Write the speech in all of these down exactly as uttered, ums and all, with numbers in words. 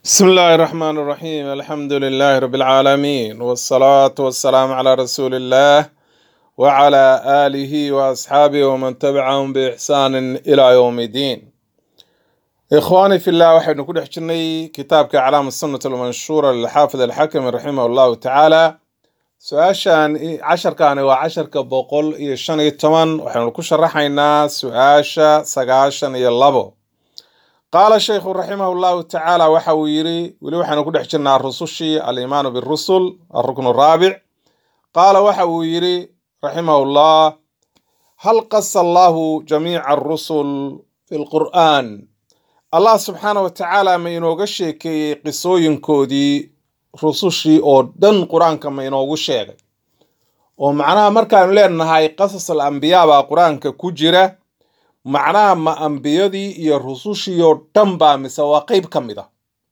بسم الله الرحمن الرحيم الحمد لله رب العالمين والصلاة والسلام على رسول الله وعلى آله وأصحابه ومن تبعهم بإحسان إلى يوم الدين. إخواني في الله، وحين نكون حجرني كتاب أعلام السنة المنشورة للحافظ الحكم رحمه الله تعالى. سؤاشان عشر كان وعشر كبقول يشان يتمن، وحين نكون شرحنا سؤاشا سقاشان يلابو. قال الشيخ رحمه الله تعالى وحويري ولو حنا كنا حجرنا الرسوشي الإيمان بالرسل الركن الرابع. قال وحويري رحمه الله: هل قص الله جميع الرسل في القرآن؟ الله سبحانه وتعالى ما ينوغ شيكي قصوين كودي رسوشي او دن قرآن كما ينوغ شيكي ومعناها مركان لأنها هاي قصص الأنبياء بقرآن كجرة، معناها ما أنبيادي iyo rusushiyo dhan baa mise waa qayb ka mid ah.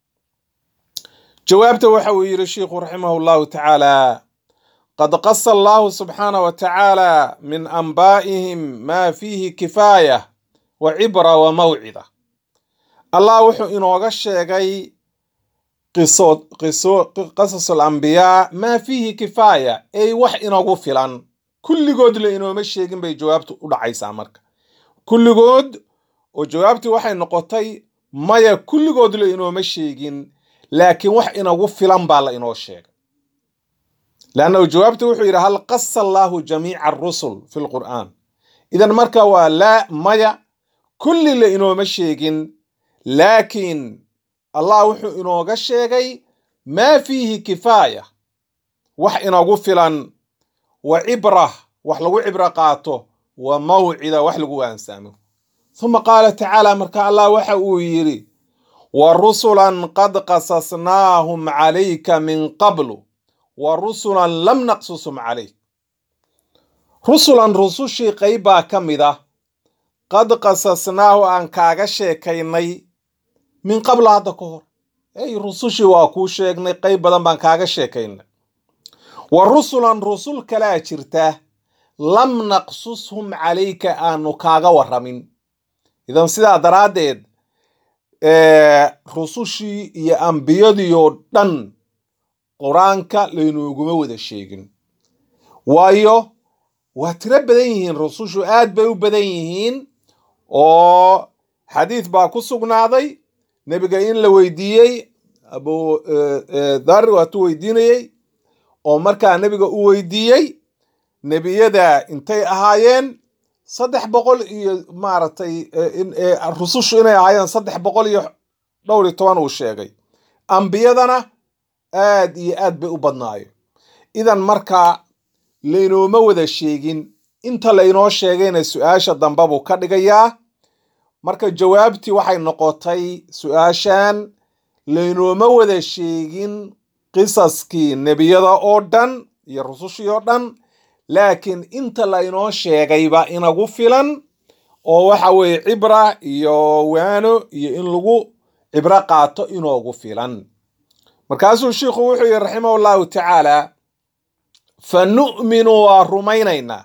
jawaabta waxa uu yiri sheekhu rahimahullahu ta'ala: qad qassa Allah subhanahu wa ta'ala min anba'ihim ma fihi kifaya wa ibra wa maw'ida. Allah wuxuu inooga sheegay qiso qiso qasas al-anbiya ma fihi kifaya ay wax inoogu filan, kulligood la inooma sheegin bay jawaabtu u dhacaysaa marka. kulligood oo jawaabtii waxay noqotay maya, kulligood la inooma sheegin, laakiin wax inagu filan baa la inoo sheegay. laanna jawaabtii wuxuu yidhi hal qassa Allahu jamiica ar-rusul fi al-Qur'an. idan marka waa la maya, kulli la inooma sheegin, laakiin Allah wuxuu inooga sheegay ma fihi kifaya, wax inagu filan, wa ibra, wax lagu ibra qaato, وموعظة وحلقوا أنسامه. ثم قال تعالى مركا الله وحويري: ورسلا قد قصصناهم عليك من قبل ورسلا لم نقصصهم عليك. رسلا رسوشي قيبا كمدا قد قصصناه عن كاغشي كيني من قبل هذا كهر، أي رسوشي واكوشي قيبا بان كاغشي كيني. ورسلا رسول كلا جرته لم نقصصهم عليك أنو كاغا ورمين. إذا سيدا دراديد اه رسوشي يا أنبياديو دن قرآنك لينو يقوموا الشيقين وايو واترب بدينهين رسوشو آد بيو بدينهين او حديث باكو سقناضي نبقين لويديي أبو اه اه ذر واتو ويديني او مركا نبقى ويديي nebiyada intay ahaayeen saddex boqol iyo maartay rusushu inay ahaayeen saddex boqol iyo dhowr iyo toban uu sheegay, ambiyadana aad iyo aad bay u badnaayeen. idan marka leenooma wada sheegin, inta la inoo sheegayna su'aasha dambe buu ka dhigayaa. marka jawaabtii waxay noqotay su'aashan leenooma wada sheegin qisaskii nebiyada oo dhan iyo rusushii oo dhan, laakiin inta la inoo sheegayba inagu filan oo waxa weeye cibra iyo waano iyo in lagu cibra qaato inoogu filan. markaasuu sheekhu wuxuu yidhi raximahullahu tacaala: fanu'minu waa rumaynaynaa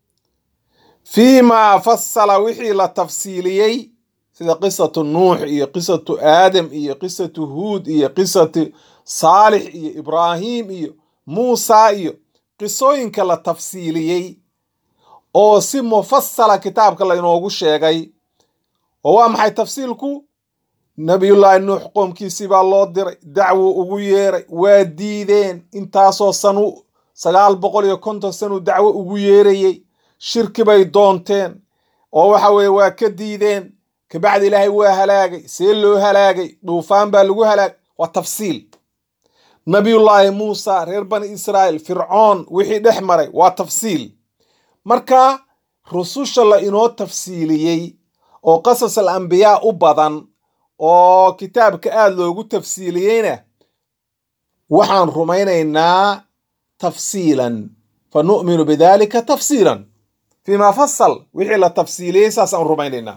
fiimaa fassala wixii la tafsiiliyey sida qisatu nuux iyo qisatu aadam iyo qisatu huud iyo qisatu saalix iyo ibraahim iyo muusa iyo qisooyinka la tafsiiliyey oo si mufassala kitaabka la inoogu sheegay. oo waa maxay tafsiilku? nabiyullaahi nuux qoomkiisii baa loo diray, dacwo ugu yeeray, waa diideen. intaasoo sanu sagaal boqol iyo konton sanu dacwo ugu yeerayey, shirki bay doonteen oo waxa weeye waa ka diideen. kabacdi ilaahay waa halaagay. see loo halaagay? duufaan baa lagu halaagay. waa tafsiil. nabiyullaahi muusa, reer bani israa'iil, fircoon wixii dhex maray, waa tafsiil. marka rususha la inoo tafsiiliyey oo qasas al-anbiyaa u badan oo kitaabka aad loogu tafsiiliyeyna waxaan rumaynaynaa tafsiilan. fanu'minu bidalika tafsiilan fiima fassal, wixii la tafsiiliyey saasaan rumaynaynaa.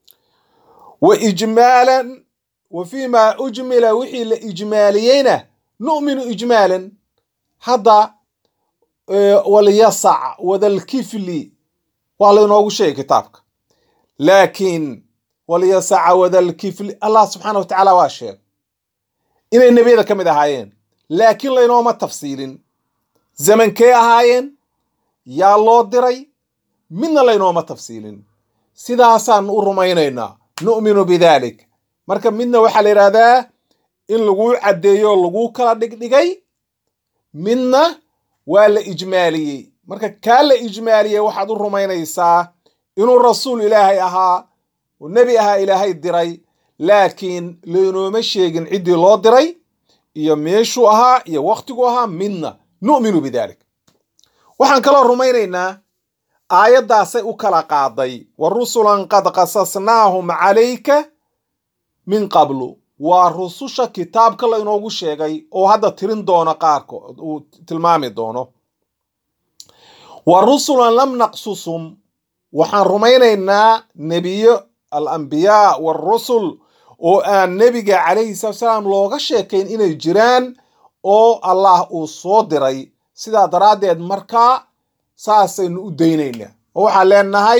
wa ijmaalan wa fiima ujmila, wixii la ijmaaliyeyna نؤمن إجمالا. هذا وليسع وذا الكفل والله نوغو شيء كتابك، لكن وليسع وذا الكفل الله سبحانه وتعالى واشيء inay nebiyada ka mid ahaayeen laakiin laynooma tafsiilin zamankee ahaayeen yaa loo diray midna laynooma tafsiilin sidaasaan u rumaynaynaa nu'minu bidalik marka midna waxaa la yidhaahdaa in laguu caddeeyo laguu kala dhigdhigay midna waa la ijmaaliyey marka kaa la ijmaaliyey waxaad u rumaynaysaa inuu rasuul ilaahay ahaa oo nebi ahaa ilaahay diray laakiin laynooma sheegin ciddii loo diray iyo meeshuu ahaa iyo wakhtigu ahaa midna nu'minu bidalik waxaan kaloo rumaynaynaa aayaddaasay u kala qaaday wa rusulan qad qasasnaahum calayka min qablu waa rususha kitaabka la inoogu sheegay oo hadda tirin doono qaarkood uu tilmaami doono wa rusulan lam naqsusum waxaan rumaynaynaa nebiyo alambiyaa waarusul oo aan nebiga calayhi salatu wasalaam looga sheekayn inay jiraan oo allah uu soo diray sidaa daraaddeed markaa saasaynu u daynaynaa oo waxaan leenahay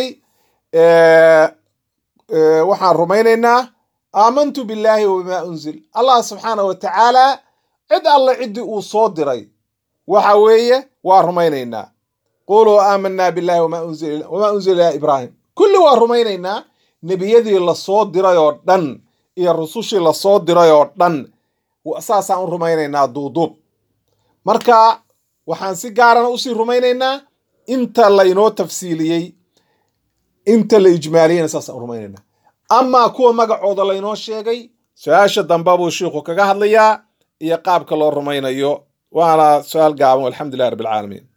waxaan rumaynaynaa aamantu billaahi wabimaa unzil allah subxaanahu wa tacaala cid alle ciddii uu soo diray waxa weeye waa rumaynaynaa quluu aamanaa billahi wamaa unzila wamaa unzila ilaa ibraahim kulli waa rumaynaynaa nebiyadii lasoo diray oo dhan iyo rusushii lasoo diray oo dhan saasaan u rumaynaynaa duuduub marka waxaan si gaarana usii rumaynaynaa inta laynoo tafsiiliyey inta la ijmaaliyeyna saasaan u rumaynaynaa amaa kuwa magacooda laynoo sheegay su-aasha dambe buu shiikhu kaga hadlayaa iyo qaabka loo rumaynayo waana su-aal gaaban walxamdu lillahi rabbi alcaalamiin